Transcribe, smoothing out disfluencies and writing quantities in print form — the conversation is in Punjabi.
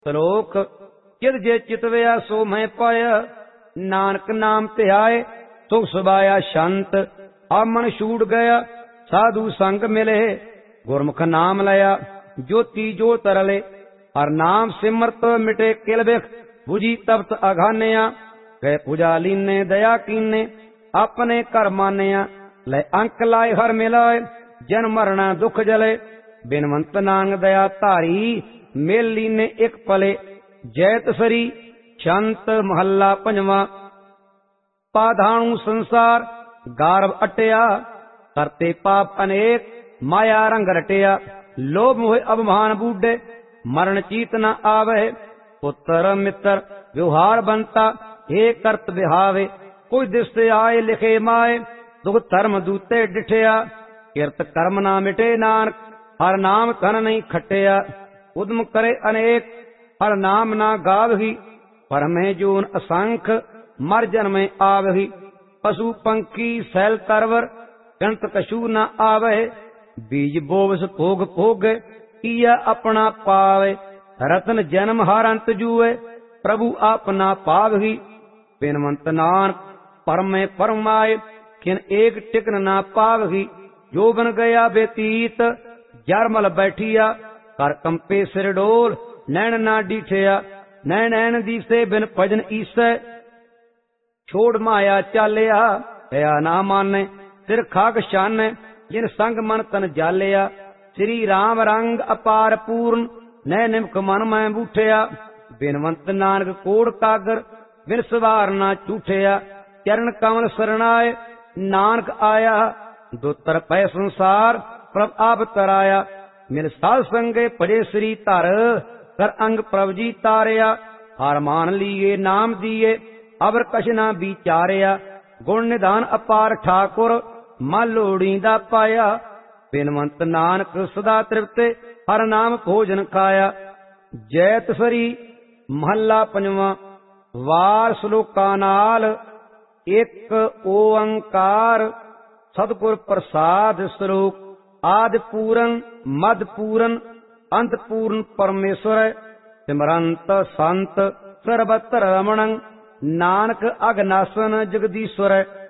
ਸਲੋਕ ਕਿਦ ਜੇ ਚਿਤਵਿਆ ਸੋ ਮੈਂ ਪਾਇਆ, ਨਾਨਕ ਨਾਮ ਧਿਆਏ ਸੁਖ ਸੁਭਾਇਆ ਸ਼ੰਤ। ਆਮਨ ਛੂਟ ਗਿਆ ਸਾਧੂ ਸੰਗ ਮਿਲੇ, ਗੁਰਮੁਖ ਨਾਮ ਲਿਆ ਜੋਤੀ ਜੋ ਤਰਲੇ। ਹਰ ਨਾਮ ਸਿਮਰਤ ਮਿਟੇ ਕਿਲ ਬਿਖ, ਬੁਝੀ ਤਪਤ ਅਘਾਨਿਆ। ਗਏ ਪੂਜਾ ਲੀਨੇ ਦਇਆ ਕੀਨੇ, ਆਪਣੇ ਘਰ ਮਾਨਿਆ। ਲੈ ਅੰਕ ਲਾਏ ਹਰ ਮਿਲਾਏ, ਜਨ ਮਰਣਾ ਦੁਖ ਜਲੇ। ਬਿਨਵੰਤ ਨਾਨਕ ਦਇਆ ਧਾਰੀ, ਮੇਲ ਲੀਨੇ ਇੱਕ ਪਲੇ। ਜੈਤ ਸਰੀ ਸ਼ੰਤ ਮਹੱਲਾ ਪੰਜਵਾਂ। ਪਾਧਾਣੂ ਸੰਸਾਰ ਗਾਰਵ ਅਟਿਆ, ਕਰਤੇ ਪਾਪ ਅਨੇਕ ਮਾਇਆ ਰੰਗ ਰਟਿਆ। ਲੋਭ ਮੋਹ ਅਭਮਾਨ ਬੂਢੇ, ਮਰਨ ਚੀਤ ਨ ਆਵੇ। ਪੁੱਤਰ ਮਿੱਤਰ ਵਿਵਹਾਰ ਬੰਤਾ, ਏ ਕਰਤ ਵਿਹਾਵੇ। ਕੋਈ ਦਿਸਤ ਆਏ ਲਿਖੇ ਮਾਏ, ਦੁਖ ਧਰਮ ਦੂਤੇ ਡਿਠਿਆ। ਕਿਰਤ ਕਰਮ ਨਾ ਮਿਟੇ ਨਾਨਕ, ਹਰ ਨਾਮ ਧਨ ਨਹੀਂ ਖਟਿਆ। ਉਦਮ ਕਰੇ ਅਨੇਕ, ਹਰ ਨਾਮ ਨਾ ਗਾਵਹੀ। ਪਰਮੇ ਜੂਨ ਅਸੰਖ, ਮਰ ਜਨਮੇ ਆਵਹੀ। ਪਸ਼ੂ ਪੰਖੀ ਸੈਲ ਤਰਵਰ, ਗਣਤ ਕਛੂ ਨਾ ਆਵੇ। ਬੀਜ ਬੋਵਸ ਭੋਗ ਭੋਗੇ, ਕੀਆ ਆਪਣਾ ਪਾਵੇ। ਰਤਨ ਜਨਮ ਹਰ ਅੰਤ ਜੂਏ, ਪ੍ਰਭੂ ਆਪਣਾ ਪਾਵਹੀ। ਬਿਨਵੰਤ ਨਾਨਕ ਪਰਮੇ ਪਰਮਾਏ, ਕਿਨ ਏਕ ਟਿਕਨ ਨਾ ਪਾਵਹੀ। ਜੋ ਬਨ ਗਿਆ ਬੇਤੀਤ, ਜਰਮਲ ਬੈਠੀਆ। ਕਰ ਕੰਪੇ ਸਿਰ ਡੋਲ, ਨੈਣ ਨਾ ਡੀਠਿਆ। ਨੈਣ ਦੀਸੇ ਬਿਨ ਭਜਨ ਈਸੈ, ਛੋੜ ਮਾਇਆ ਚਾਲਿਆ। ਦਇਆ ਨਾ ਮਾਨੈ ਸਿਰ ਖਾਕ ਛਾਨੈ, ਜਿਨ ਸੰਗ ਮਨ ਤਨ ਜਾਲਿਆ। ਸ੍ਰੀ ਰਾਮ ਰੰਗ ਅਪਾਰ ਪੂਰਨ, ਨੈ ਨਿਮਕ ਮਨ ਮੈਂ ਬੂਠਿਆ। ਬਿਨਵੰਤ ਨਾਨਕ ਕੋੜ ਕਾਗਰ, ਬਿਨ ਸਵਾਰ ਨਾ ਝੂਠਿਆ। ਚਰਨ ਕਮਲ ਸਰਣਾਏ, ਨਾਨਕ ਆਇਆ। ਦੁਤਰ ਪੈ ਸੰਸਾਰ, ਪ੍ਰਭ ਆਪ ਤਰਾਇਆ। ਮਿਲ ਸਾਧ ਸੰਗੇ ਭਜੇ ਸ੍ਰੀ ਧਰ, ਕਰ ਅੰਗ ਪ੍ਰਭ ਜੀ ਤਾਰਿਆ। ਹਾਰ ਮਾਨ ਲੀਏ ਨਾਮ ਦੀਏ, ਅਵਰ ਕਛ ਨਾ ਵਿਚਾਰਿਆ। ਗੁਣ ਨਿਧਾਨ ਅਪਾਰ ਠਾਕੁਰ, ਮਨ ਲੋੜੀਂਦਾ ਪਾਇਆ। ਬਿਨਵੰਤ ਨਾਨਕ ਸਦਾ ਤ੍ਰਿਪਤੇ, ਹਰ ਨਾਮ ਭੋਜਨ ਖਾਇਆ। ਜੈਤ ਸਰੀ ਮਹੱਲਾ ਪੰਜਵਾਂ। ਵਾਰ ਸਲੋਕਾਂ ਨਾਲ ਇੱਕ ਓੰਕਾਰ, ਸਤਿਗੁਰ ਪ੍ਰਸਾਦ। ਸਲੋਕ ਆਦਿ ਪੂਰਨ ਮਦ ਪੂਰਨ, ਅੰਤ ਪੂਰਨ ਪਰਮੇਸ਼ਵਰ। ਸਿਮਰੰਤ ਸੰਤ ਸਰਬਤਰ ਰਮਣੰ, ਨਾਨਕ ਅਗਨਾਸਨ ਜਗਦੀਸ਼ਵਰ।